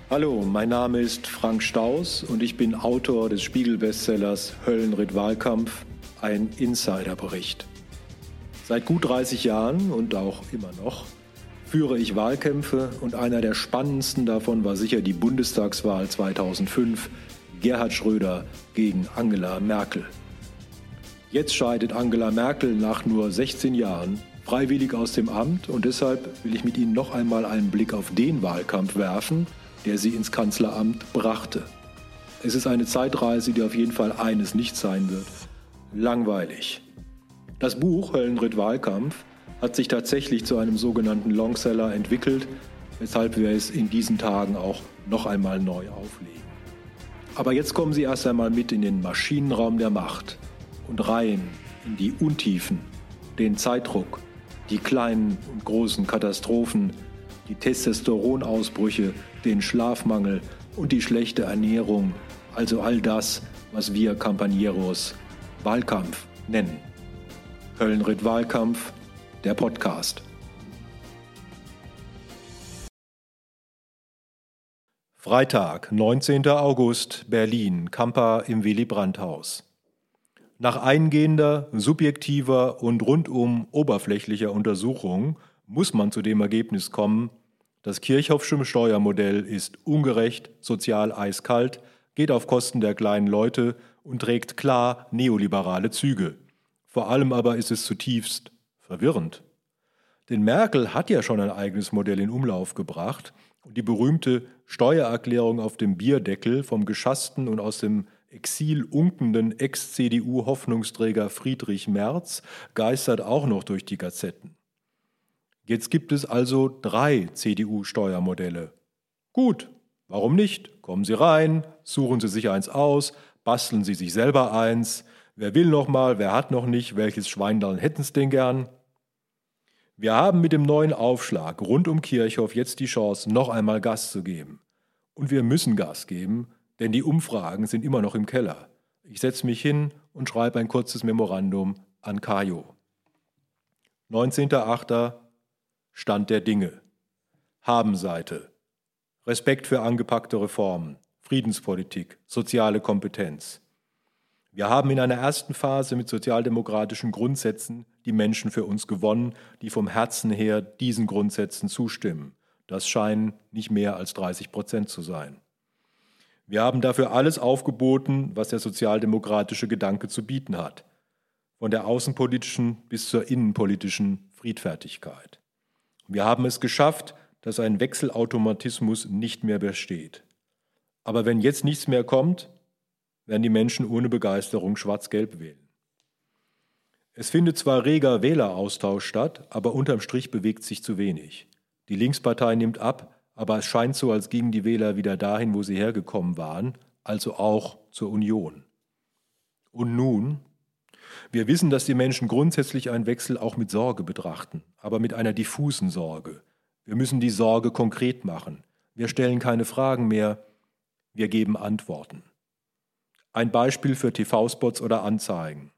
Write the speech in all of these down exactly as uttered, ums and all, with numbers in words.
Hallo, mein Name ist Frank Staus und ich bin Autor des Spiegel-Bestsellers Höllenritt Wahlkampf, ein Insiderbericht. Seit gut dreißig Jahren und auch immer noch führe ich Wahlkämpfe und einer der spannendsten davon war sicher die Bundestagswahl zweitausendfünf, Gerhard Schröder gegen Angela Merkel. Jetzt scheidet Angela Merkel nach nur sechzehn Jahren freiwillig aus dem Amt und deshalb will ich mit Ihnen noch einmal einen Blick auf den Wahlkampf werfen, der sie ins Kanzleramt brachte. Es ist eine Zeitreise, die auf jeden Fall eines nicht sein wird: langweilig. Das Buch Höllenritt Wahlkampf hat sich tatsächlich zu einem sogenannten Longseller entwickelt, weshalb wir es in diesen Tagen auch noch einmal neu auflegen. Aber jetzt kommen Sie erst einmal mit in den Maschinenraum der Macht und rein in die Untiefen, den Zeitdruck, die kleinen und großen Katastrophen, die Testosteronausbrüche, den Schlafmangel und die schlechte Ernährung, also all das, was wir Campañeros Wahlkampf nennen. Höllenritt Wahlkampf, der Podcast. Freitag, neunzehnten August, Berlin, Kampa im Willy-Brandt-Haus. Nach eingehender, subjektiver und rundum oberflächlicher Untersuchung muss man zu dem Ergebnis kommen, das Kirchhoffsche Steuermodell ist ungerecht, sozial eiskalt, geht auf Kosten der kleinen Leute und trägt klar neoliberale Züge. Vor allem aber ist es zutiefst verwirrend. Denn Merkel hat ja schon ein eigenes Modell in Umlauf gebracht und die berühmte Steuererklärung auf dem Bierdeckel vom geschassten und aus dem Exil unkenden Ex-C D U-Hoffnungsträger Friedrich Merz geistert auch noch durch die Gazetten. Jetzt gibt es also drei C D U-Steuermodelle. Gut, warum nicht? Kommen Sie rein, suchen Sie sich eins aus, basteln Sie sich selber eins. Wer will noch mal, wer hat noch nicht, welches Schweinlein hätten Sie denn gern? Wir haben mit dem neuen Aufschlag rund um Kirchhoff jetzt die Chance, noch einmal Gas zu geben. Und wir müssen Gas geben, denn die Umfragen sind immer noch im Keller. Ich setze mich hin und schreibe ein kurzes Memorandum an Kajo. neunzehnten achten Stand der Dinge. Habenseite. Respekt für angepackte Reformen, Friedenspolitik, soziale Kompetenz. Wir haben in einer ersten Phase mit sozialdemokratischen Grundsätzen die Menschen für uns gewonnen, die vom Herzen her diesen Grundsätzen zustimmen. Das scheinen nicht mehr als dreißig Prozent zu sein. Wir haben dafür alles aufgeboten, was der sozialdemokratische Gedanke zu bieten hat. Von der außenpolitischen bis zur innenpolitischen Friedfertigkeit. Wir haben es geschafft, dass ein Wechselautomatismus nicht mehr besteht. Aber wenn jetzt nichts mehr kommt, werden die Menschen ohne Begeisterung schwarz-gelb wählen. Es findet zwar reger Wähleraustausch statt, aber unterm Strich bewegt sich zu wenig. Die Linkspartei nimmt ab, aber es scheint so, als gingen die Wähler wieder dahin, wo sie hergekommen waren, also auch zur Union. Und nun? Wir wissen, dass die Menschen grundsätzlich einen Wechsel auch mit Sorge betrachten, aber mit einer diffusen Sorge. Wir müssen die Sorge konkret machen. Wir stellen keine Fragen mehr, wir geben Antworten. Ein Beispiel für T V-Spots oder Anzeigen.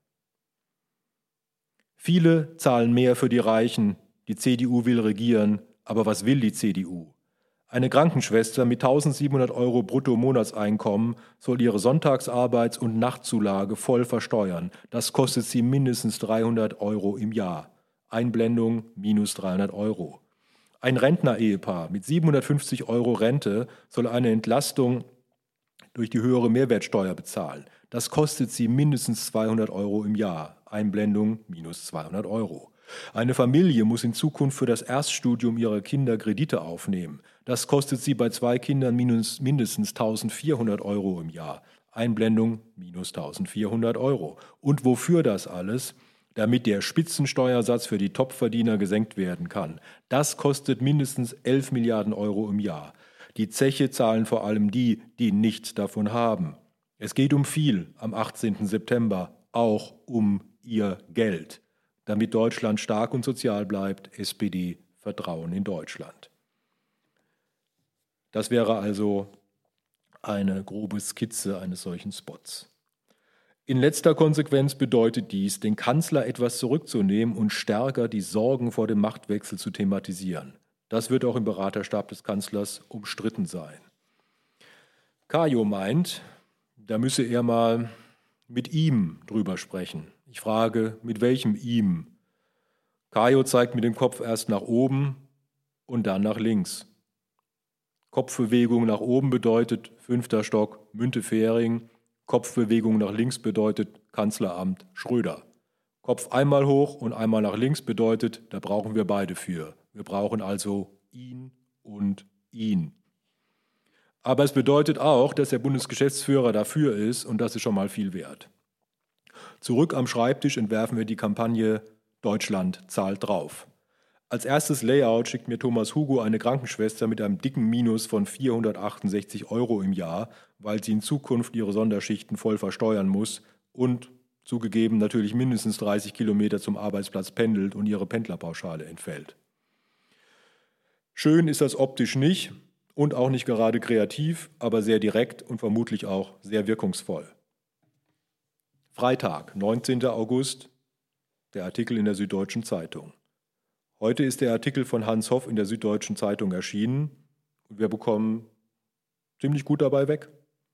Viele zahlen mehr für die Reichen, die C D U will regieren, aber was will die C D U? Eine Krankenschwester mit eintausendsiebenhundert Euro Brutto-Monatseinkommen soll ihre Sonntagsarbeits- und Nachtzulage voll versteuern. Das kostet sie mindestens dreihundert Euro im Jahr. Einblendung minus dreihundert Euro. Ein Rentner-Ehepaar mit siebenhundertfünfzig Euro Rente soll eine Entlastung durch die höhere Mehrwertsteuer bezahlen. Das kostet sie mindestens zweihundert Euro im Jahr. Einblendung minus zweihundert Euro. Eine Familie muss in Zukunft für das Erststudium ihrer Kinder Kredite aufnehmen. Das kostet sie bei zwei Kindern minus, mindestens eintausendvierhundert Euro im Jahr. Einblendung minus eintausendvierhundert Euro. Und wofür das alles? Damit der Spitzensteuersatz für die Topverdiener gesenkt werden kann. Das kostet mindestens elf Milliarden Euro im Jahr. Die Zeche zahlen vor allem die, die nichts davon haben. Es geht um viel am achtzehnten September, auch um ihr Geld. Damit Deutschland stark und sozial bleibt, S P D, Vertrauen in Deutschland. Das wäre also eine grobe Skizze eines solchen Spots. In letzter Konsequenz bedeutet dies, den Kanzler etwas zurückzunehmen und stärker die Sorgen vor dem Machtwechsel zu thematisieren. Das wird auch im Beraterstab des Kanzlers umstritten sein. Kajo meint, da müsse er mal mit ihm drüber sprechen. Ich frage, mit welchem ihm? Kajo zeigt mit dem Kopf erst nach oben und dann nach links. Kopfbewegung nach oben bedeutet fünfter Stock Müntefering, Kopfbewegung nach links bedeutet Kanzleramt Schröder. Kopf einmal hoch und einmal nach links bedeutet, da brauchen wir beide für. Wir brauchen also ihn und ihn. Aber es bedeutet auch, dass der Bundesgeschäftsführer dafür ist und das ist schon mal viel wert. Zurück am Schreibtisch entwerfen wir die Kampagne Deutschland zahlt drauf. Als erstes Layout schickt mir Thomas Hugo eine Krankenschwester mit einem dicken Minus von vierhundertachtundsechzig Euro im Jahr, weil sie in Zukunft ihre Sonderschichten voll versteuern muss und zugegeben natürlich mindestens dreißig Kilometer zum Arbeitsplatz pendelt und ihre Pendlerpauschale entfällt. Schön ist das optisch nicht und auch nicht gerade kreativ, aber sehr direkt und vermutlich auch sehr wirkungsvoll. Freitag, neunzehnter August, der Artikel in der Süddeutschen Zeitung. Heute ist der Artikel von Hans Hoff in der Süddeutschen Zeitung erschienen und wir bekommen ziemlich gut dabei weg.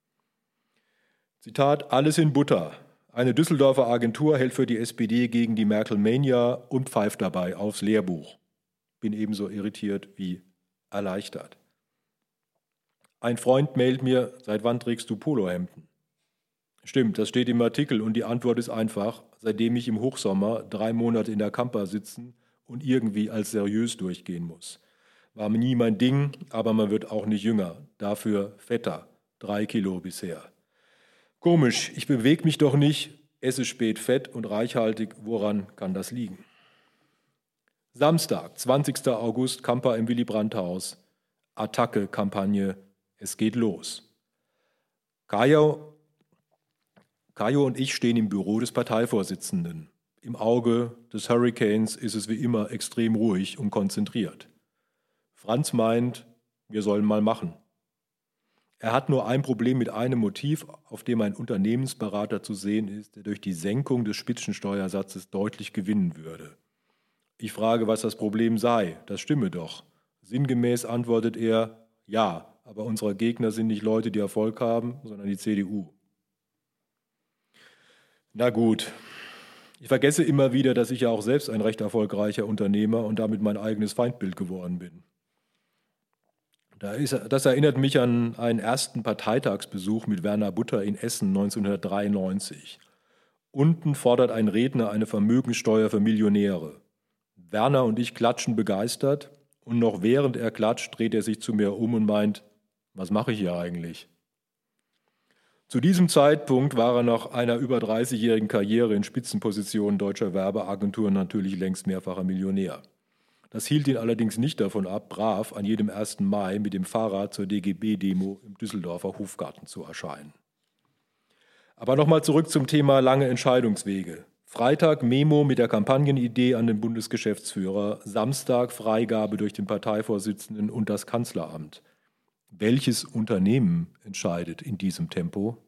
Zitat, alles in Butter. Eine Düsseldorfer Agentur hält für die S P D gegen die Merkel-Mania und pfeift dabei aufs Lehrbuch. Bin ebenso irritiert wie erleichtert. Ein Freund mailt mir, seit wann trägst du Polohemden? Stimmt, das steht im Artikel und die Antwort ist einfach, seitdem ich im Hochsommer drei Monate in der Camper sitzen und irgendwie als seriös durchgehen muss. War nie mein Ding, aber man wird auch nicht jünger. Dafür fetter. Drei Kilo bisher. Komisch, ich bewege mich doch nicht, esse spät fett und reichhaltig. Woran kann das liegen? Samstag, zwanzigster August, Camper im Willy-Brandt-Haus. Attacke-Kampagne, es geht los. Kajo, Kajo und ich stehen im Büro des Parteivorsitzenden. Im Auge des Hurricanes ist es wie immer extrem ruhig und konzentriert. Franz meint, wir sollen mal machen. Er hat nur ein Problem mit einem Motiv, auf dem ein Unternehmensberater zu sehen ist, der durch die Senkung des Spitzensteuersatzes deutlich gewinnen würde. Ich frage, was das Problem sei. Das stimme doch. Sinngemäß antwortet er, ja, aber unsere Gegner sind nicht Leute, die Erfolg haben, sondern die C D U. Na gut. Ich vergesse immer wieder, dass ich ja auch selbst ein recht erfolgreicher Unternehmer und damit mein eigenes Feindbild geworden bin. Das erinnert mich an einen ersten Parteitagsbesuch mit Werner Butter in Essen neunzehnhundertdreiundneunzig. Unten fordert ein Redner eine Vermögenssteuer für Millionäre. Werner und ich klatschen begeistert und noch während er klatscht, dreht er sich zu mir um und meint, was mache ich hier eigentlich? Zu diesem Zeitpunkt war er nach einer über dreißigjährigen Karriere in Spitzenpositionen deutscher Werbeagenturen natürlich längst mehrfacher Millionär. Das hielt ihn allerdings nicht davon ab, brav an jedem ersten Mai mit dem Fahrrad zur D G B-Demo im Düsseldorfer Hofgarten zu erscheinen. Aber nochmal zurück zum Thema lange Entscheidungswege. Freitag Memo mit der Kampagnenidee an den Bundesgeschäftsführer, Samstag Freigabe durch den Parteivorsitzenden und das Kanzleramt. Welches Unternehmen entscheidet in diesem Tempo?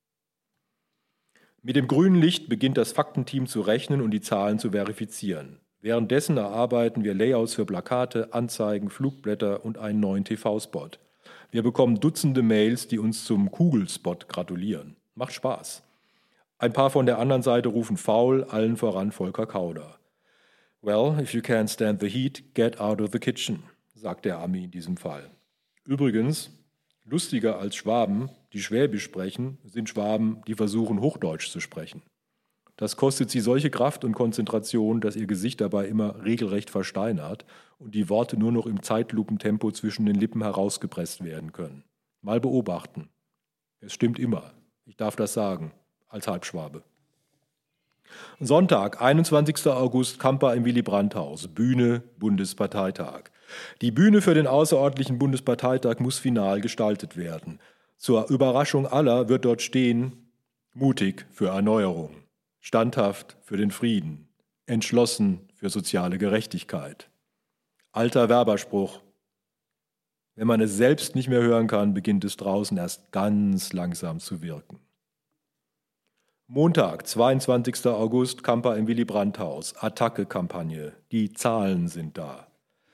Mit dem grünen Licht beginnt das Faktenteam zu rechnen und die Zahlen zu verifizieren. Währenddessen erarbeiten wir Layouts für Plakate, Anzeigen, Flugblätter und einen neuen T V-Spot. Wir bekommen Dutzende Mails, die uns zum Kugelspot gratulieren. Macht Spaß. Ein paar von der anderen Seite rufen faul, allen voran Volker Kauder. Well, if you can't stand the heat, get out of the kitchen, sagt der Ami in diesem Fall. Übrigens, lustiger als Schwaben, die Schwäbisch sprechen, sind Schwaben, die versuchen, Hochdeutsch zu sprechen. Das kostet sie solche Kraft und Konzentration, dass ihr Gesicht dabei immer regelrecht versteinert und die Worte nur noch im Zeitlupentempo zwischen den Lippen herausgepresst werden können. Mal beobachten. Es stimmt immer. Ich darf das sagen, als Halbschwabe. Sonntag, einundzwanzigster August, Camper im Willy-Brandt-Haus, Bühne, Bundesparteitag. Die Bühne für den außerordentlichen Bundesparteitag muss final gestaltet werden. Zur Überraschung aller wird dort stehen, mutig für Erneuerung, standhaft für den Frieden, entschlossen für soziale Gerechtigkeit. Alter Werberspruch. Wenn man es selbst nicht mehr hören kann, beginnt es draußen erst ganz langsam zu wirken. Montag, zweiundzwanzigster August, Camper im Willy-Brandt-Haus, Attacke-Kampagne. Die Zahlen sind da.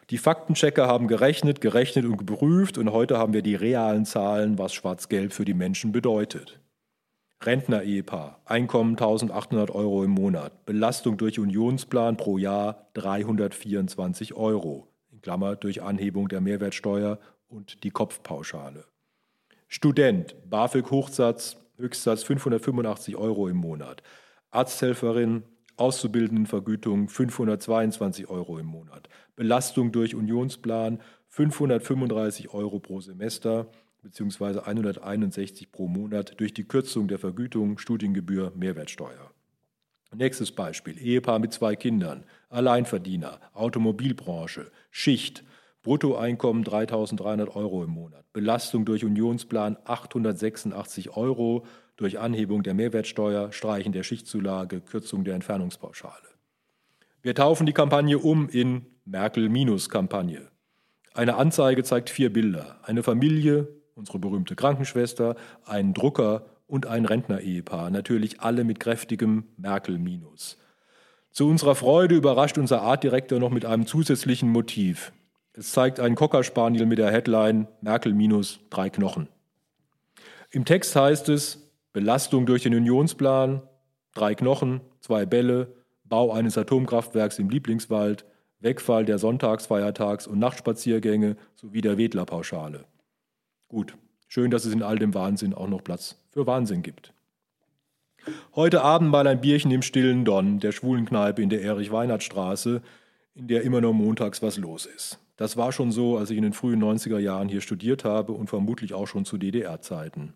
Die Faktenchecker haben gerechnet, gerechnet und geprüft und heute haben wir die realen Zahlen, was Schwarz-Gelb für die Menschen bedeutet. Rentner-Ehepaar, Einkommen eintausendachthundert Euro im Monat, Belastung durch Unionsplan pro Jahr dreihundertvierundzwanzig Euro, in Klammer durch Anhebung der Mehrwertsteuer und die Kopfpauschale. Student, BAföG-Hochsatz, Höchstsatz fünfhundertfünfundachtzig Euro im Monat. Arzthelferin, Auszubildendenvergütung fünfhundertzweiundzwanzig Euro im Monat. Belastung durch Unionsplan fünfhundertfünfunddreißig Euro pro Semester bzw. hunderteinundsechzig pro Monat durch die Kürzung der Vergütung, Studiengebühr, Mehrwertsteuer. Nächstes Beispiel, Ehepaar mit zwei Kindern, Alleinverdiener, Automobilbranche, Schicht, Bruttoeinkommen dreitausenddreihundert Euro im Monat, Belastung durch Unionsplan achthundertsechsundachtzig Euro, durch Anhebung der Mehrwertsteuer, Streichen der Schichtzulage, Kürzung der Entfernungspauschale. Wir taufen die Kampagne um in Merkel-Kampagne. Eine Anzeige zeigt vier Bilder, eine Familie, unsere berühmte Krankenschwester, einen Drucker und ein Rentner-Ehepaar, natürlich alle mit kräftigem Merkel-. Zu unserer Freude überrascht unser Artdirektor noch mit einem zusätzlichen Motiv. Es zeigt einen Cocker Spaniel mit der Headline Merkel minus drei Knochen. Im Text heißt es Belastung durch den Unionsplan, drei Knochen, zwei Bälle, Bau eines Atomkraftwerks im Lieblingswald, Wegfall der Sonntags-, Feiertags- und Nachtspaziergänge sowie der Wedlerpauschale. Gut, schön, dass es in all dem Wahnsinn auch noch Platz für Wahnsinn gibt. Heute Abend mal ein Bierchen im stillen Don, der Schwulenkneipe in der Erich-Weinert-Straße, in der immer nur montags was los ist. Das war schon so, als ich in den frühen neunziger Jahren hier studiert habe und vermutlich auch schon zu D D R-Zeiten.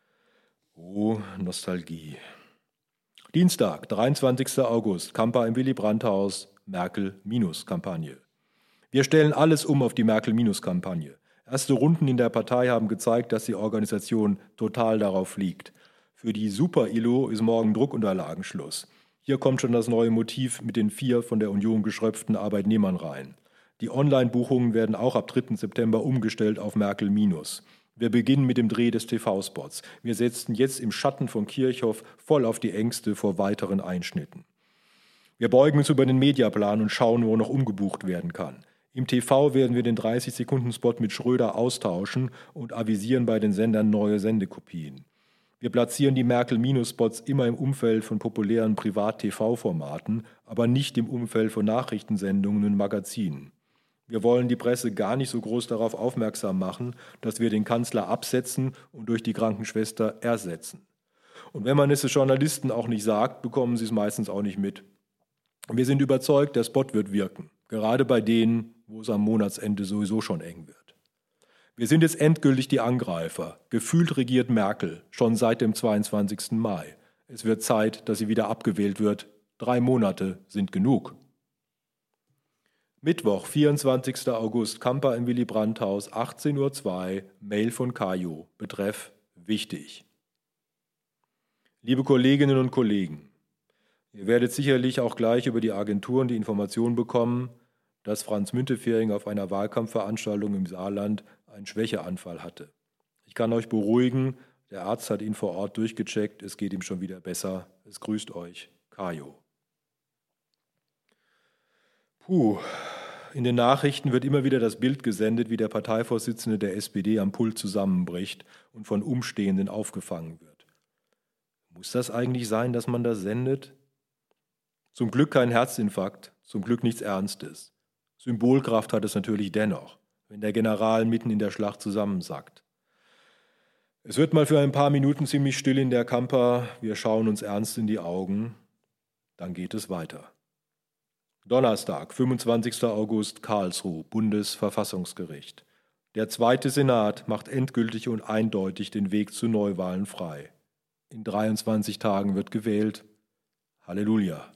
Oh, Nostalgie. Dienstag, dreiundzwanzigster August, Kampa im Willy-Brandt-Haus, Merkel-Kampagne. Wir stellen alles um auf die Merkel-Kampagne. Erste Runden in der Partei haben gezeigt, dass die Organisation total darauf liegt. Für die Super-I L O ist morgen Druckunterlagenschluss. Hier kommt schon das neue Motiv mit den vier von der Union geschröpften Arbeitnehmern rein. Die Online-Buchungen werden auch ab dritten September umgestellt auf Merkel-. Wir beginnen mit dem Dreh des T V-Spots. Wir setzen jetzt im Schatten von Kirchhoff voll auf die Ängste vor weiteren Einschnitten. Wir beugen uns über den Mediaplan und schauen, wo noch umgebucht werden kann. Im T V werden wir den dreißig-Sekunden-Spot mit Schröder austauschen und avisieren bei den Sendern neue Sendekopien. Wir platzieren die Merkel-Spots immer im Umfeld von populären Privat-T V-Formaten, aber nicht im Umfeld von Nachrichtensendungen und Magazinen. Wir wollen die Presse gar nicht so groß darauf aufmerksam machen, dass wir den Kanzler absetzen und durch die Krankenschwester ersetzen. Und wenn man es den Journalisten auch nicht sagt, bekommen sie es meistens auch nicht mit. Wir sind überzeugt, der Spot wird wirken, gerade bei denen, wo es am Monatsende sowieso schon eng wird. Wir sind jetzt endgültig die Angreifer. Gefühlt regiert Merkel, schon seit dem zweiundzwanzigsten Mai. Es wird Zeit, dass sie wieder abgewählt wird. Drei Monate sind genug. Mittwoch, vierundzwanzigster August, Kampa im Willy-Brandt-Haus, achtzehn Uhr zwei, Mail von Kajo, Betreff wichtig. Liebe Kolleginnen und Kollegen, ihr werdet sicherlich auch gleich über die Agenturen die Information bekommen, dass Franz Müntefering auf einer Wahlkampfveranstaltung im Saarland einen Schwächeanfall hatte. Ich kann euch beruhigen, der Arzt hat ihn vor Ort durchgecheckt, es geht ihm schon wieder besser. Es grüßt euch, Kajo. Puh, in den Nachrichten wird immer wieder das Bild gesendet, wie der Parteivorsitzende der S P D am Pult zusammenbricht und von Umstehenden aufgefangen wird. Muss das eigentlich sein, dass man das sendet? Zum Glück kein Herzinfarkt, zum Glück nichts Ernstes. Symbolkraft hat es natürlich dennoch, wenn der General mitten in der Schlacht zusammensackt. Es wird mal für ein paar Minuten ziemlich still in der Kampa, wir schauen uns ernst in die Augen, dann geht es weiter. Donnerstag, fünfundzwanzigster August, Karlsruhe, Bundesverfassungsgericht. Der zweite Senat macht endgültig und eindeutig den Weg zu Neuwahlen frei. In dreiundzwanzig Tagen wird gewählt. Halleluja.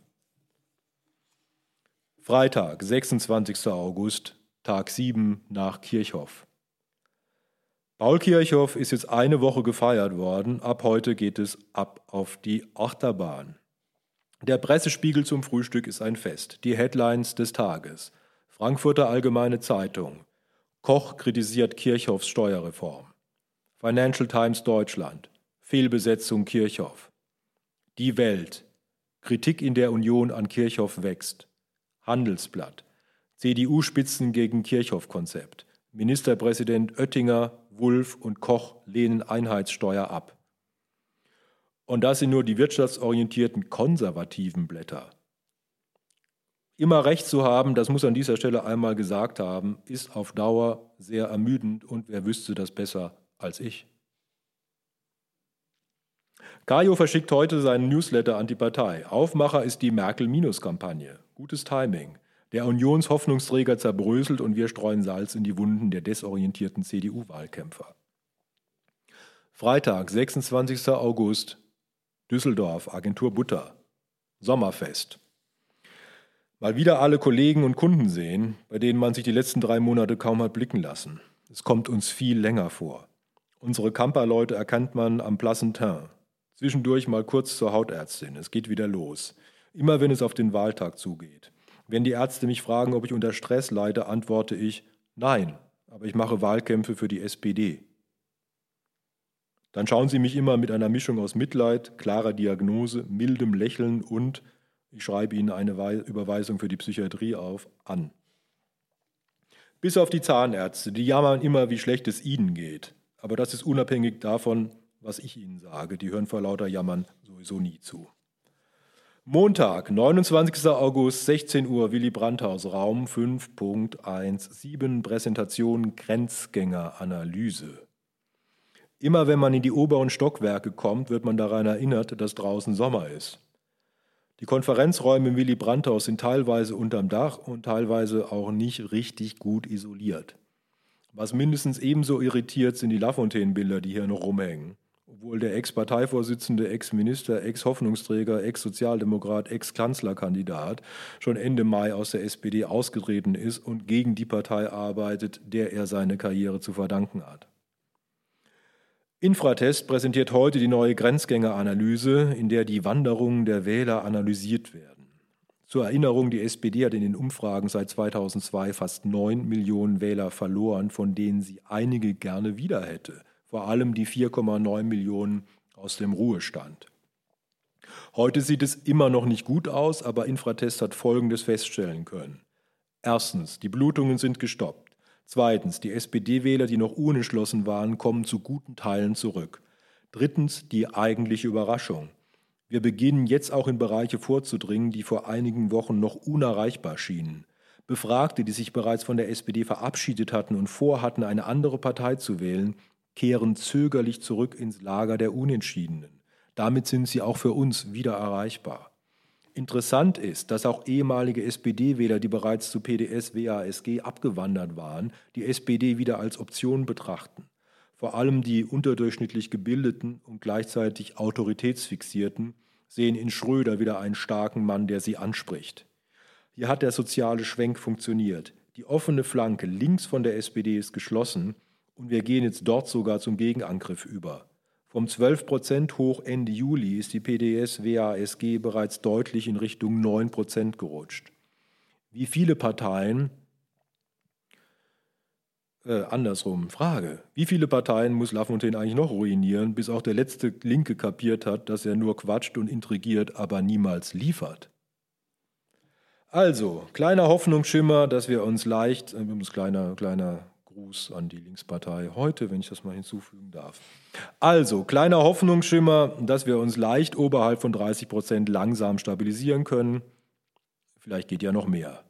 Freitag, sechsundzwanzigster August, Tag sieben nach Kirchhoff. Paul Kirchhoff ist jetzt eine Woche gefeiert worden. Ab heute geht es ab auf die Achterbahn. Der Pressespiegel zum Frühstück ist ein Fest. Die Headlines des Tages. Frankfurter Allgemeine Zeitung. Koch kritisiert Kirchhoffs Steuerreform. Financial Times Deutschland. Fehlbesetzung Kirchhoff. Die Welt. Kritik in der Union an Kirchhoff wächst. Handelsblatt. C D U-Spitzen gegen Kirchhoff-Konzept. Ministerpräsident Oettinger, Wulff und Koch lehnen Einheitssteuer ab. Und das sind nur die wirtschaftsorientierten konservativen Blätter. Immer recht zu haben, das muss an dieser Stelle einmal gesagt haben, ist auf Dauer sehr ermüdend und wer wüsste das besser als ich. Kajo verschickt heute seinen Newsletter an die Partei. Aufmacher ist die Merkel-Minus-Kampagne. Gutes Timing. Der Unionshoffnungsträger zerbröselt und wir streuen Salz in die Wunden der desorientierten C D U-Wahlkämpfer. Freitag, sechsundzwanzigster August, Düsseldorf, Agentur Butter. Sommerfest. Mal wieder alle Kollegen und Kunden sehen, bei denen man sich die letzten drei Monate kaum hat blicken lassen. Es kommt uns viel länger vor. Unsere Kamperleute erkennt man am blassen Teint. Zwischendurch mal kurz zur Hautärztin. Es geht wieder los. Immer wenn es auf den Wahltag zugeht. Wenn die Ärzte mich fragen, ob ich unter Stress leide, antworte ich, nein, aber ich mache Wahlkämpfe für die S P D. Dann schauen sie mich immer mit einer Mischung aus Mitleid, klarer Diagnose, mildem Lächeln und, ich schreibe ihnen eine Überweisung für die Psychiatrie auf, an. Bis auf die Zahnärzte, die jammern immer, wie schlecht es ihnen geht. Aber das ist unabhängig davon, was ich ihnen sage. Die hören vor lauter Jammern sowieso nie zu. Montag, neunundzwanzigster August, sechzehn Uhr, Willy Brandt-Haus, Raum fünf Punkt siebzehn, Präsentation Grenzgängeranalyse. Immer wenn man in die oberen Stockwerke kommt, wird man daran erinnert, dass draußen Sommer ist. Die Konferenzräume im Willy Brandt-Haus sind teilweise unterm Dach und teilweise auch nicht richtig gut isoliert. Was mindestens ebenso irritiert, sind die Lafontaine-Bilder, die hier noch rumhängen. Obwohl der Ex-Parteivorsitzende, Ex-Minister, Ex-Hoffnungsträger, Ex-Sozialdemokrat, Ex-Kanzlerkandidat schon Ende Mai aus der S P D ausgetreten ist und gegen die Partei arbeitet, der er seine Karriere zu verdanken hat. Infratest präsentiert heute die neue Grenzgängeranalyse, in der die Wanderungen der Wähler analysiert werden. Zur Erinnerung, die S P D hat in den Umfragen seit zweitausendzwei fast neun Millionen Wähler verloren, von denen sie einige gerne wieder hätte. Vor allem die vier Komma neun Millionen aus dem Ruhestand. Heute sieht es immer noch nicht gut aus, aber Infratest hat Folgendes feststellen können. Erstens, die Blutungen sind gestoppt. Zweitens, die S P D-Wähler, die noch unentschlossen waren, kommen zu guten Teilen zurück. Drittens, die eigentliche Überraschung. Wir beginnen jetzt auch in Bereiche vorzudringen, die vor einigen Wochen noch unerreichbar schienen. Befragte, die sich bereits von der S P D verabschiedet hatten und vorhatten, eine andere Partei zu wählen, kehren zögerlich zurück ins Lager der Unentschiedenen. Damit sind sie auch für uns wieder erreichbar. Interessant ist, dass auch ehemalige S P D-Wähler, die bereits zu P D S, W A S G abgewandert waren, die S P D wieder als Option betrachten. Vor allem die unterdurchschnittlich gebildeten und gleichzeitig autoritätsfixierten sehen in Schröder wieder einen starken Mann, der sie anspricht. Hier hat der soziale Schwenk funktioniert. Die offene Flanke links von der S P D ist geschlossen und wir gehen jetzt dort sogar zum Gegenangriff über. Vom zwölf Prozent hoch Ende Juli ist die P D S, W A S G bereits deutlich in Richtung neun Prozent gerutscht. Wie viele Parteien, äh, andersrum, Frage, wie viele Parteien muss Lafontaine eigentlich noch ruinieren, bis auch der letzte Linke kapiert hat, dass er nur quatscht und intrigiert, aber niemals liefert? Also, kleiner Hoffnungsschimmer, dass wir uns leicht, äh, kleiner, kleiner Gruß an die Linkspartei heute, wenn ich das mal hinzufügen darf. Also, kleiner Hoffnungsschimmer, dass wir uns leicht oberhalb von dreißig Prozent langsam stabilisieren können. Vielleicht geht ja noch mehr.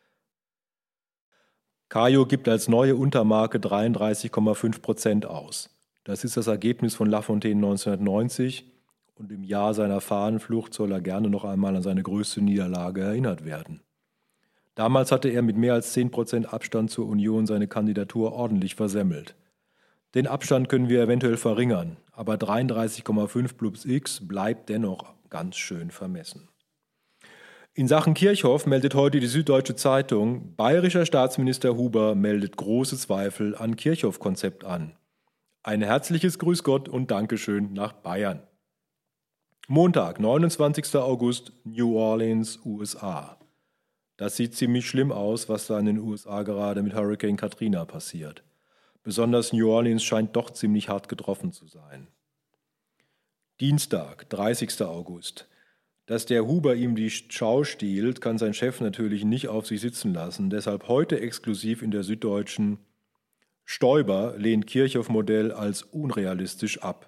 Kajo gibt als neue Untermarke dreiunddreißig Komma fünf Prozent aus. Das ist das Ergebnis von Lafontaine neunzehnhundertneunzig und im Jahr seiner Fahnenflucht soll er gerne noch einmal an seine größte Niederlage erinnert werden. Damals hatte er mit mehr als zehn Prozent Abstand zur Union seine Kandidatur ordentlich versemmelt. Den Abstand können wir eventuell verringern, aber dreiunddreißig Komma fünf plus X bleibt dennoch ganz schön vermessen. In Sachen Kirchhoff meldet heute die Süddeutsche Zeitung, bayerischer Staatsminister Huber meldet große Zweifel an Kirchhoff-Konzept an. Ein herzliches Grüß Gott und Dankeschön nach Bayern. Montag, neunundzwanzigster August, New Orleans, U S A. Das sieht ziemlich schlimm aus, was da in den U S A gerade mit Hurricane Katrina passiert. Besonders New Orleans scheint doch ziemlich hart getroffen zu sein. Dienstag, dreißigster August. Dass der Huber ihm die Schau stiehlt, kann sein Chef natürlich nicht auf sich sitzen lassen. Deshalb heute exklusiv in der Süddeutschen: Stoiber lehnt Kirchhoff-Modell als unrealistisch ab.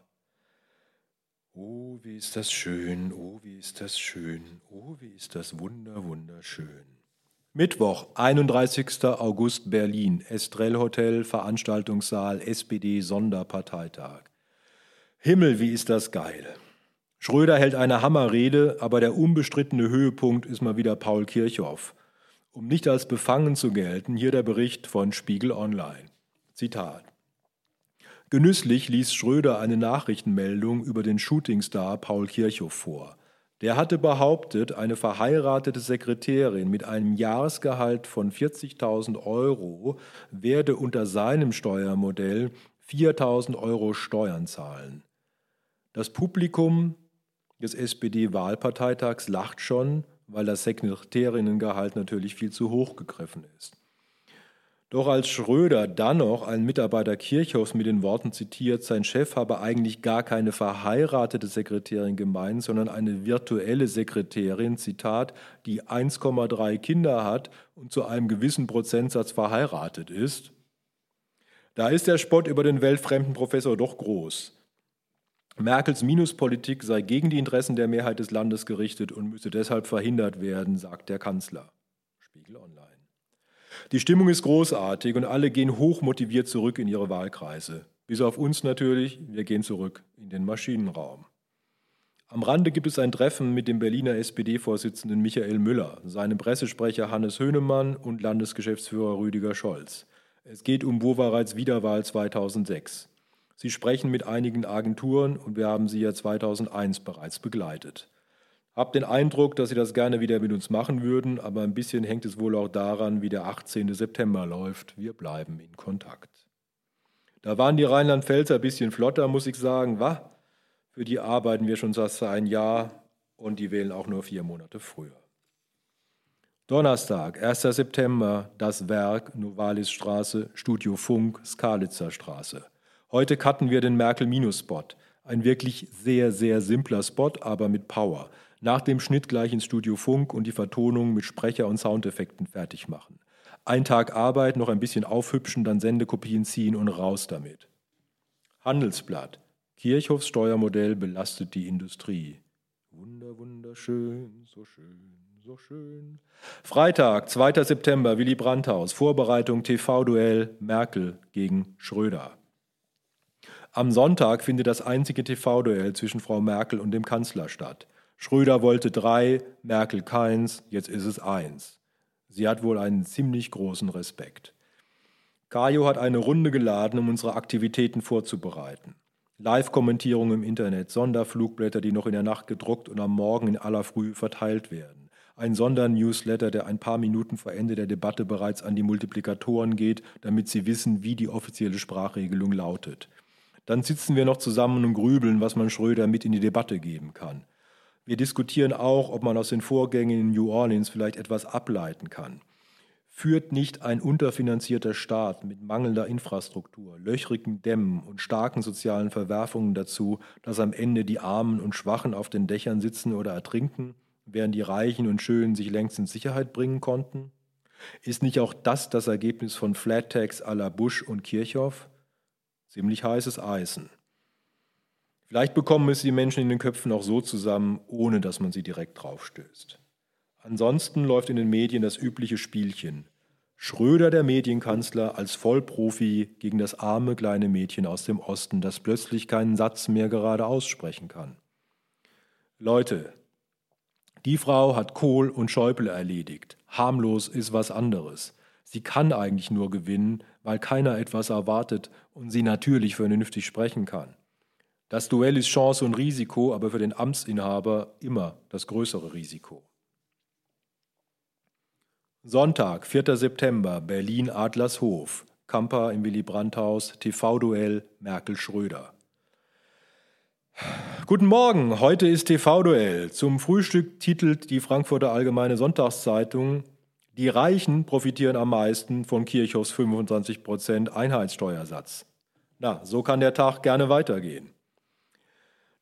Oh, wie ist das schön, oh, wie ist das schön, oh, wie ist das wunder, wunderschön. Mittwoch, einunddreißigster August, Berlin, Estrell Hotel, Veranstaltungssaal, S P D-Sonderparteitag. Himmel, wie ist das geil. Schröder hält eine Hammerrede, aber der unbestrittene Höhepunkt ist mal wieder Paul Kirchhoff. Um nicht als befangen zu gelten, hier der Bericht von Spiegel Online. Zitat: Genüsslich liest Schröder eine Nachrichtenmeldung über den Shootingstar Paul Kirchhoff vor. Der hatte behauptet, eine verheiratete Sekretärin mit einem Jahresgehalt von vierzigtausend Euro werde unter seinem Steuermodell viertausend Euro Steuern zahlen. Das Publikum des S P D-Wahlparteitags lacht schon, weil das Sekretärinnengehalt natürlich viel zu hoch gegriffen ist. Doch als Schröder dann noch einen Mitarbeiter Kirchhoffs mit den Worten zitiert, sein Chef habe eigentlich gar keine verheiratete Sekretärin gemeint, sondern eine virtuelle Sekretärin, Zitat, die eins Komma drei Kinder hat und zu einem gewissen Prozentsatz verheiratet ist. Da ist der Spott über den weltfremden Professor doch groß. Merkels Minuspolitik sei gegen die Interessen der Mehrheit des Landes gerichtet und müsse deshalb verhindert werden, sagt der Kanzler. Spiegel Online. Die Stimmung ist großartig und alle gehen hochmotiviert zurück in ihre Wahlkreise. Bis auf uns natürlich, wir gehen zurück in den Maschinenraum. Am Rande gibt es ein Treffen mit dem Berliner S P D-Vorsitzenden Michael Müller, seinem Pressesprecher Hannes Höhnemann und Landesgeschäftsführer Rüdiger Scholz. Es geht um Wowereids Wiederwahl zweitausendsechs. Sie sprechen mit einigen Agenturen und wir haben sie ja zweitausendeins bereits begleitet. Hab den Eindruck, dass Sie das gerne wieder mit uns machen würden, aber ein bisschen hängt es wohl auch daran, wie der achtzehnte September läuft. Wir bleiben in Kontakt. Da waren die Rheinland-Pfälzer ein bisschen flotter, muss ich sagen. Wa? Für die arbeiten wir schon fast ein Jahr und die wählen auch nur vier Monate früher. Donnerstag, erster September, das Werk, Novalis-Straße, Studio Funk, Skalitzer Straße. Heute cutten wir den Merkel-Minus-Spot. Ein wirklich sehr, sehr simpler Spot, aber mit Power. Nach dem Schnitt gleich ins Studio Funk und die Vertonung mit Sprecher und Soundeffekten fertig machen. Ein Tag Arbeit, noch ein bisschen aufhübschen, dann Sendekopien ziehen und raus damit. Handelsblatt. Kirchhoffs Steuermodell belastet die Industrie. Wunder, wunderschön, so schön, so schön. Freitag, zweiter September, Willy Brandt-Haus. Vorbereitung T V-Duell Merkel gegen Schröder. Am Sonntag findet das einzige T V-Duell zwischen Frau Merkel und dem Kanzler statt. Schröder wollte drei, Merkel keins, jetzt ist es eins. Sie hat wohl einen ziemlich großen Respekt. Kajo hat eine Runde geladen, um unsere Aktivitäten vorzubereiten. Live-Kommentierung im Internet, Sonderflugblätter, die noch in der Nacht gedruckt und am Morgen in aller Früh verteilt werden. Ein Sondernewsletter, der ein paar Minuten vor Ende der Debatte bereits an die Multiplikatoren geht, damit sie wissen, wie die offizielle Sprachregelung lautet. Dann sitzen wir noch zusammen und grübeln, was man Schröder mit in die Debatte geben kann. Wir diskutieren auch, ob man aus den Vorgängen in New Orleans vielleicht etwas ableiten kann. Führt nicht ein unterfinanzierter Staat mit mangelnder Infrastruktur, löchrigen Dämmen und starken sozialen Verwerfungen dazu, dass am Ende die Armen und Schwachen auf den Dächern sitzen oder ertrinken, während die Reichen und Schönen sich längst in Sicherheit bringen konnten? Ist nicht auch das das Ergebnis von Flat Tax à la Bush und Kirchhoff? Ziemlich heißes Eisen. Vielleicht bekommen es die Menschen in den Köpfen auch so zusammen, ohne dass man sie direkt draufstößt. Ansonsten läuft in den Medien das übliche Spielchen. Schröder, der Medienkanzler, als Vollprofi gegen das arme kleine Mädchen aus dem Osten, das plötzlich keinen Satz mehr gerade aussprechen kann. Leute, die Frau hat Kohl und Schäuble erledigt. Harmlos ist was anderes. Sie kann eigentlich nur gewinnen, weil keiner etwas erwartet und sie natürlich vernünftig sprechen kann. Das Duell ist Chance und Risiko, aber für den Amtsinhaber immer das größere Risiko. Sonntag, vierter September, Berlin-Adlershof. Kamper im Willy-Brandt-Haus, T V-Duell Merkel-Schröder. Guten Morgen, heute ist T V-Duell. Zum Frühstück titelt die Frankfurter Allgemeine Sonntagszeitung: Die Reichen profitieren am meisten von Kirchhoffs fünfundzwanzig Prozent Einheitssteuersatz. Na, so kann der Tag gerne weitergehen.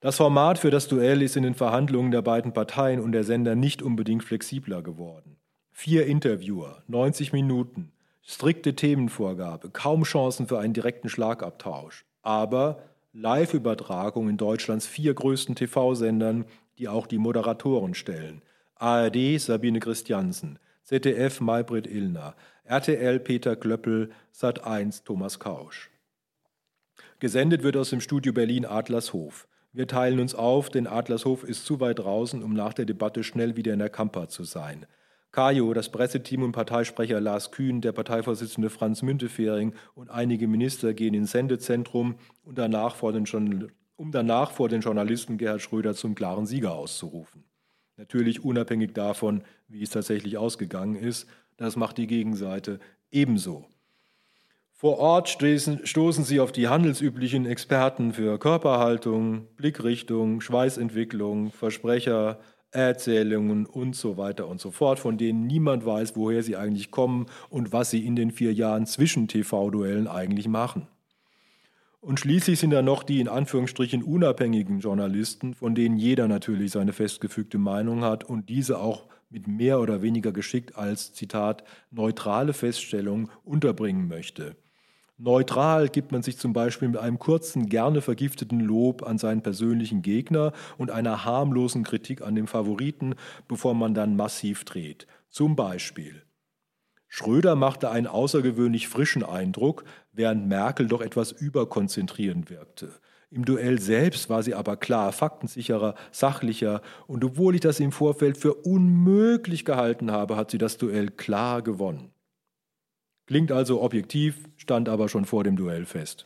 Das Format für das Duell ist in den Verhandlungen der beiden Parteien und der Sender nicht unbedingt flexibler geworden. Vier Interviewer, neunzig Minuten, strikte Themenvorgabe, kaum Chancen für einen direkten Schlagabtausch. Aber Live-Übertragung in Deutschlands vier größten T V-Sendern, die auch die Moderatoren stellen. A R D Sabine Christiansen, Z D F Maybrit Illner, R T L Peter Klöppel, Sat eins Thomas Kausch. Gesendet wird aus dem Studio Berlin Adlershof. Wir teilen uns auf, denn Adlershof ist zu weit draußen, um nach der Debatte schnell wieder in der Kampa zu sein. Kajo, das Presseteam und Parteisprecher Lars Kühn, der Parteivorsitzende Franz Müntefering und einige Minister gehen ins Sendezentrum, um danach vor den, um danach vor den Journalisten Gerhard Schröder zum klaren Sieger auszurufen. Natürlich unabhängig davon, wie es tatsächlich ausgegangen ist. Das macht die Gegenseite ebenso. Vor Ort stoßen, stoßen sie auf die handelsüblichen Experten für Körperhaltung, Blickrichtung, Schweißentwicklung, Versprecher, Erzählungen und so weiter und so fort, von denen niemand weiß, woher sie eigentlich kommen und was sie in den vier Jahren zwischen T V-Duellen eigentlich machen. Und schließlich sind da noch die in Anführungsstrichen unabhängigen Journalisten, von denen jeder natürlich seine festgefügte Meinung hat und diese auch mit mehr oder weniger geschickt als, Zitat, neutrale Feststellung unterbringen möchte. Neutral gibt man sich zum Beispiel mit einem kurzen, gerne vergifteten Lob an seinen persönlichen Gegner und einer harmlosen Kritik an dem Favoriten, bevor man dann massiv dreht. Zum Beispiel: Schröder machte einen außergewöhnlich frischen Eindruck, während Merkel doch etwas überkonzentrierend wirkte. Im Duell selbst war sie aber klar, faktensicherer, sachlicher und obwohl ich das im Vorfeld für unmöglich gehalten habe, hat sie das Duell klar gewonnen. Klingt also objektiv, stand aber schon vor dem Duell fest.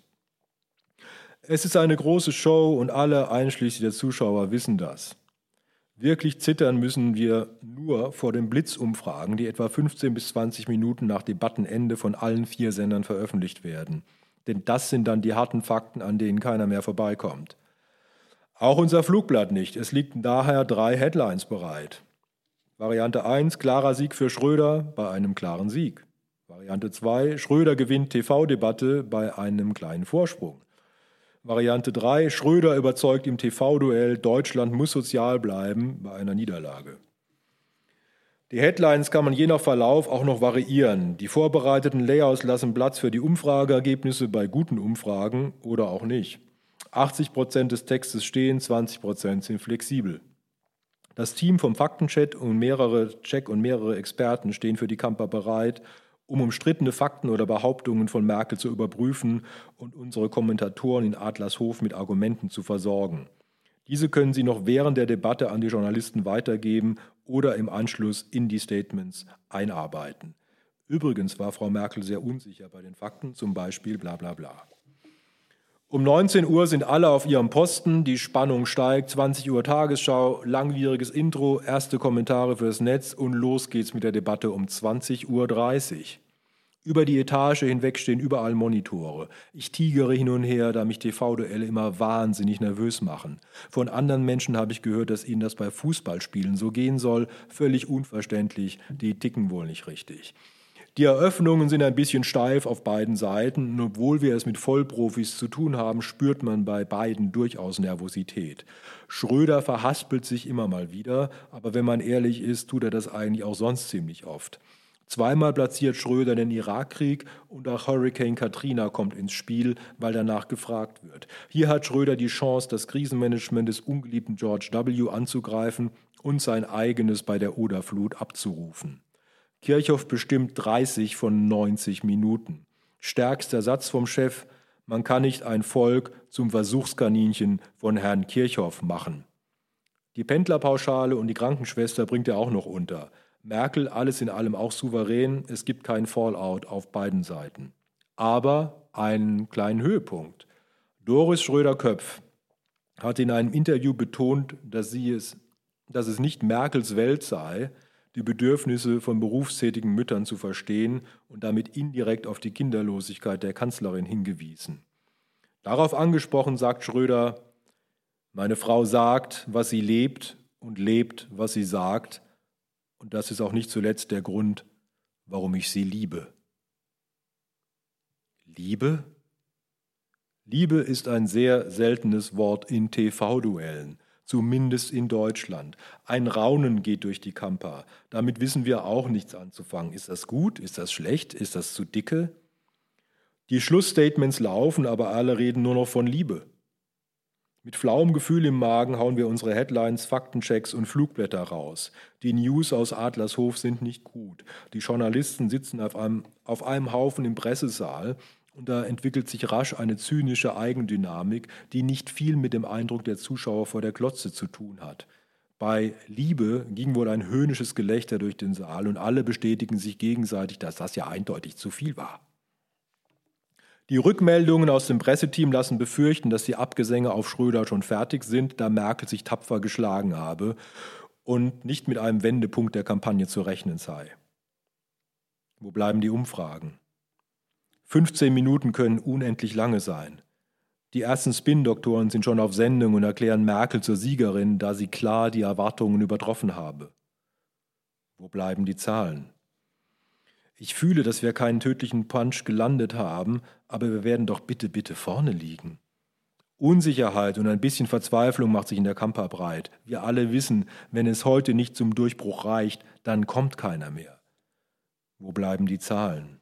Es ist eine große Show und alle, einschließlich der Zuschauer, wissen das. Wirklich zittern müssen wir nur vor den Blitzumfragen, die etwa fünfzehn bis zwanzig Minuten nach Debattenende von allen vier Sendern veröffentlicht werden. Denn das sind dann die harten Fakten, an denen keiner mehr vorbeikommt. Auch unser Flugblatt nicht. Es liegen daher drei Headlines bereit. Variante eins, klarer Sieg für Schröder bei einem klaren Sieg. Variante zwei, Schröder gewinnt T V-Debatte bei einem kleinen Vorsprung. Variante drei, Schröder überzeugt im T V-Duell, Deutschland muss sozial bleiben bei einer Niederlage. Die Headlines kann man je nach Verlauf auch noch variieren. Die vorbereiteten Layouts lassen Platz für die Umfrageergebnisse bei guten Umfragen oder auch nicht. achtzig Prozent des Textes stehen, zwanzig Prozent sind flexibel. Das Team vom Faktenchat und mehrere Check und mehrere Experten stehen für die Kampa bereit, um umstrittene Fakten oder Behauptungen von Merkel zu überprüfen und unsere Kommentatoren in Adlershof mit Argumenten zu versorgen. Diese können Sie noch während der Debatte an die Journalisten weitergeben oder im Anschluss in die Statements einarbeiten. Übrigens war Frau Merkel sehr unsicher bei den Fakten, zum Beispiel bla bla bla. Um neunzehn Uhr sind alle auf ihrem Posten, die Spannung steigt, zwanzig Uhr Tagesschau, langwieriges Intro, erste Kommentare fürs Netz und los geht's mit der Debatte um zwanzig Uhr dreißig. Über die Etage hinweg stehen überall Monitore. Ich tigere hin und her, da mich T V-Duelle immer wahnsinnig nervös machen. Von anderen Menschen habe ich gehört, dass ihnen das bei Fußballspielen so gehen soll. Völlig unverständlich, die ticken wohl nicht richtig. Die Eröffnungen sind ein bisschen steif auf beiden Seiten und obwohl wir es mit Vollprofis zu tun haben, spürt man bei beiden durchaus Nervosität. Schröder verhaspelt sich immer mal wieder, aber wenn man ehrlich ist, tut er das eigentlich auch sonst ziemlich oft. Zweimal platziert Schröder den Irakkrieg und auch Hurricane Katrina kommt ins Spiel, weil danach gefragt wird. Hier hat Schröder die Chance, das Krisenmanagement des ungeliebten George W. anzugreifen und sein eigenes bei der Oderflut abzurufen. Kirchhoff bestimmt dreißig von neunzig Minuten. Stärkster Satz vom Chef: Man kann nicht ein Volk zum Versuchskaninchen von Herrn Kirchhoff machen. Die Pendlerpauschale und die Krankenschwester bringt er auch noch unter. Merkel alles in allem auch souverän, es gibt keinen Fallout auf beiden Seiten. Aber einen kleinen Höhepunkt. Doris Schröder-Köpf hat in einem Interview betont, dass, sie es, dass es nicht Merkels Welt sei, die Bedürfnisse von berufstätigen Müttern zu verstehen und damit indirekt auf die Kinderlosigkeit der Kanzlerin hingewiesen. Darauf angesprochen sagt Schröder: Meine Frau sagt, was sie lebt und lebt, was sie sagt. Und das ist auch nicht zuletzt der Grund, warum ich sie liebe. Liebe? Liebe ist ein sehr seltenes Wort in T V-Duellen, zumindest in Deutschland. Ein Raunen geht durch die Kampa. Damit wissen wir auch nichts anzufangen. Ist das gut? Ist das schlecht? Ist das zu dicke? Die Schlussstatements laufen, aber alle reden nur noch von Liebe. Mit flauem Gefühl im Magen hauen wir unsere Headlines, Faktenchecks und Flugblätter raus. Die News aus Adlershof sind nicht gut. Die Journalisten sitzen auf einem, auf einem Haufen im Pressesaal und da entwickelt sich rasch eine zynische Eigendynamik, die nicht viel mit dem Eindruck der Zuschauer vor der Glotze zu tun hat. Bei Liebe ging wohl ein höhnisches Gelächter durch den Saal und alle bestätigen sich gegenseitig, dass das ja eindeutig zu viel war. Die Rückmeldungen aus dem Presseteam lassen befürchten, dass die Abgesänge auf Schröder schon fertig sind, da Merkel sich tapfer geschlagen habe und nicht mit einem Wendepunkt der Kampagne zu rechnen sei. Wo bleiben die Umfragen? fünfzehn Minuten können unendlich lange sein. Die ersten Spin-Doktoren sind schon auf Sendung und erklären Merkel zur Siegerin, da sie klar die Erwartungen übertroffen habe. Wo bleiben die Zahlen? Ich fühle, dass wir keinen tödlichen Punch gelandet haben, aber wir werden doch bitte, bitte vorne liegen. Unsicherheit und ein bisschen Verzweiflung macht sich in der Kampa breit. Wir alle wissen, wenn es heute nicht zum Durchbruch reicht, dann kommt keiner mehr. Wo bleiben die Zahlen?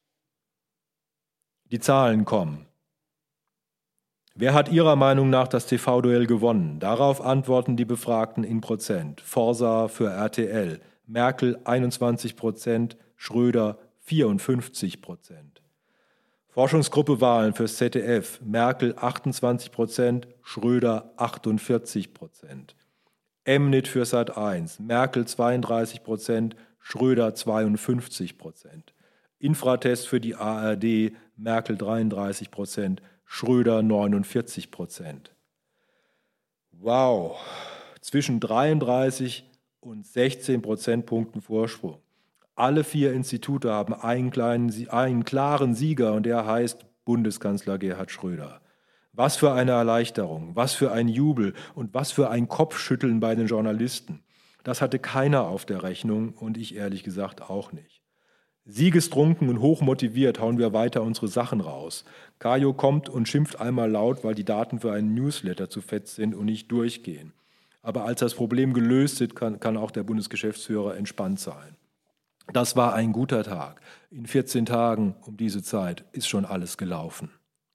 Die Zahlen kommen. Wer hat Ihrer Meinung nach das T V-Duell gewonnen? Darauf antworten die Befragten in Prozent. Forsa für R T L, Merkel einundzwanzig Prozent, Schröder vierundfünfzig Prozent. Forschungsgruppe Wahlen fürs Z D F, Merkel achtundzwanzig Prozent, Schröder achtundvierzig Prozent. Mnet für Sat eins, Merkel zweiunddreißig Prozent, Schröder zweiundfünfzig Prozent. Infratest für die A R D, Merkel dreiunddreißig Prozent, Schröder neunundvierzig Prozent. Wow, zwischen dreiunddreißig und sechzehn Prozentpunkten Vorsprung. Alle vier Institute haben einen, kleinen, einen klaren Sieger und der heißt Bundeskanzler Gerhard Schröder. Was für eine Erleichterung, was für ein Jubel und was für ein Kopfschütteln bei den Journalisten. Das hatte keiner auf der Rechnung und ich ehrlich gesagt auch nicht. Siegestrunken und hochmotiviert hauen wir weiter unsere Sachen raus. Kajo kommt und schimpft einmal laut, weil die Daten für einen Newsletter zu fett sind und nicht durchgehen. Aber als das Problem gelöst ist, kann, kann auch der Bundesgeschäftsführer entspannt sein. Das war ein guter Tag. In vierzehn Tagen um diese Zeit ist schon alles gelaufen.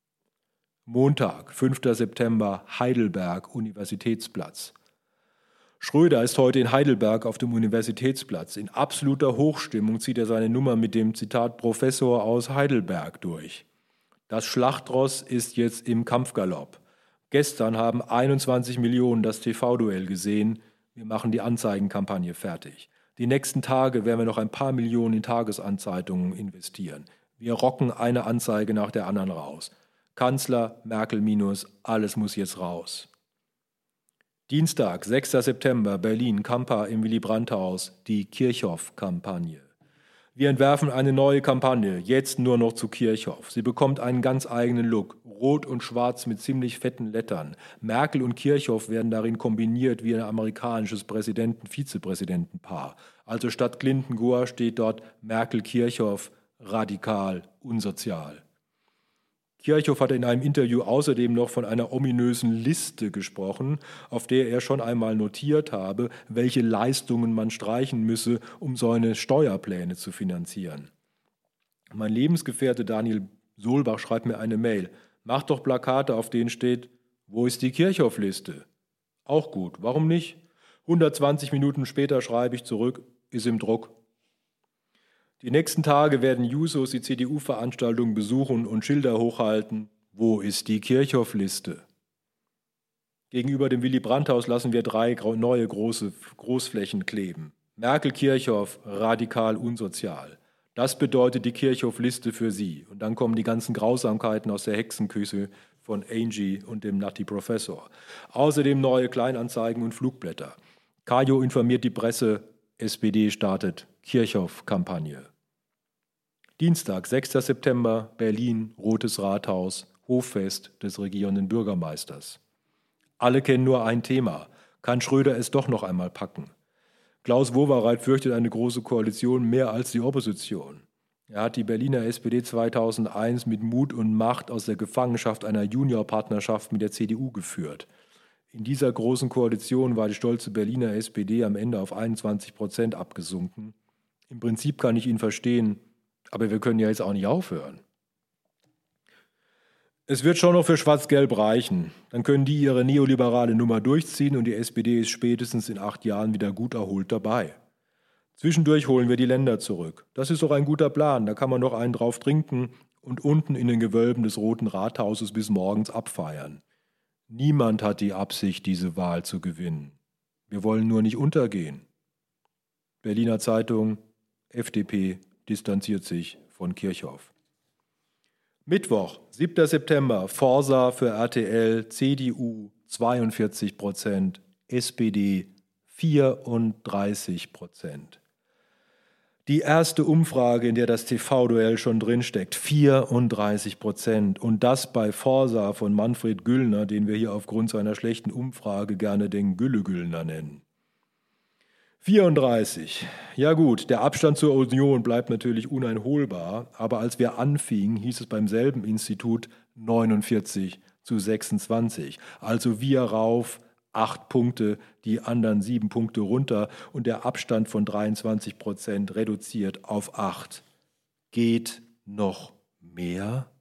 Montag, fünfter September, Heidelberg, Universitätsplatz. Schröder ist heute in Heidelberg auf dem Universitätsplatz. In absoluter Hochstimmung zieht er seine Nummer mit dem Zitat Professor aus Heidelberg durch. Das Schlachtross ist jetzt im Kampfgalopp. Gestern haben einundzwanzig Millionen das T V-Duell gesehen. Wir machen die Anzeigenkampagne fertig. Die nächsten Tage werden wir noch ein paar Millionen in Tagesanzeitungen investieren. Wir rocken eine Anzeige nach der anderen raus. Kanzler, Merkel minus, alles muss jetzt raus. Dienstag, sechster September, Berlin, Kampa im Willy-Brandt-Haus, die Kirchhoff-Kampagne. Wir entwerfen eine neue Kampagne, jetzt nur noch zu Kirchhoff. Sie bekommt einen ganz eigenen Look, rot und schwarz mit ziemlich fetten Lettern. Merkel und Kirchhoff werden darin kombiniert wie ein amerikanisches Präsidenten-Vizepräsidentenpaar. Also statt Clinton-Gore steht dort Merkel-Kirchhoff, radikal, unsozial. Kirchhoff hatte in einem Interview außerdem noch von einer ominösen Liste gesprochen, auf der er schon einmal notiert habe, welche Leistungen man streichen müsse, um seine Steuerpläne zu finanzieren. Mein Lebensgefährte Daniel Solbach schreibt mir eine Mail. Mach doch Plakate, auf denen steht, wo ist die Kirchhoff-Liste? Auch gut, warum nicht? hundertzwanzig Minuten später schreibe ich zurück, ist im Druck. Die nächsten Tage werden Jusos die C D U-Veranstaltungen besuchen und Schilder hochhalten. Wo ist die Kirchhoff-Liste? Gegenüber dem Willy-Brandt-Haus lassen wir drei neue große Großflächen kleben. Merkel-Kirchhoff, radikal unsozial. Das bedeutet die Kirchhoff-Liste für Sie. Und dann kommen die ganzen Grausamkeiten aus der Hexenküche von Angie und dem Nutty Professor. Außerdem neue Kleinanzeigen und Flugblätter. Kajo informiert die Presse, S P D startet Kirchhoff-Kampagne. Dienstag, sechster September, Berlin, Rotes Rathaus, Hoffest des regierenden Bürgermeisters. Alle kennen nur ein Thema. Kann Schröder es doch noch einmal packen? Klaus Wowereit fürchtet eine große Koalition mehr als die Opposition. Er hat die Berliner S P D zweitausendeins mit Mut und Macht aus der Gefangenschaft einer Juniorpartnerschaft mit der C D U geführt. In dieser großen Koalition war die stolze Berliner S P D am Ende auf einundzwanzig Prozent abgesunken. Im Prinzip kann ich ihn verstehen, aber wir können ja jetzt auch nicht aufhören. Es wird schon noch für Schwarz-Gelb reichen. Dann können die ihre neoliberale Nummer durchziehen und die S P D ist spätestens in acht Jahren wieder gut erholt dabei. Zwischendurch holen wir die Länder zurück. Das ist doch ein guter Plan. Da kann man doch einen drauf trinken und unten in den Gewölben des Roten Rathauses bis morgens abfeiern. Niemand hat die Absicht, diese Wahl zu gewinnen. Wir wollen nur nicht untergehen. Berliner Zeitung, F D P distanziert sich von Kirchhoff. Mittwoch, siebter September, Forsa für R T L, C D U zweiundvierzig Prozent, S P D vierunddreißig Prozent. Die erste Umfrage, in der das T V-Duell schon drinsteckt, vierunddreißig Prozent. Und das bei Forsa von Manfred Güllner, den wir hier aufgrund seiner schlechten Umfrage gerne den Gülle-Güllner nennen. vierunddreißig. Ja gut, der Abstand zur Union bleibt natürlich uneinholbar, aber als wir anfingen, hieß es beim selben Institut neunundvierzig zu sechsundzwanzig. Also wir rauf, acht Punkte, die anderen sieben Punkte runter und der Abstand von dreiundzwanzig Prozent reduziert auf acht. Geht noch mehr?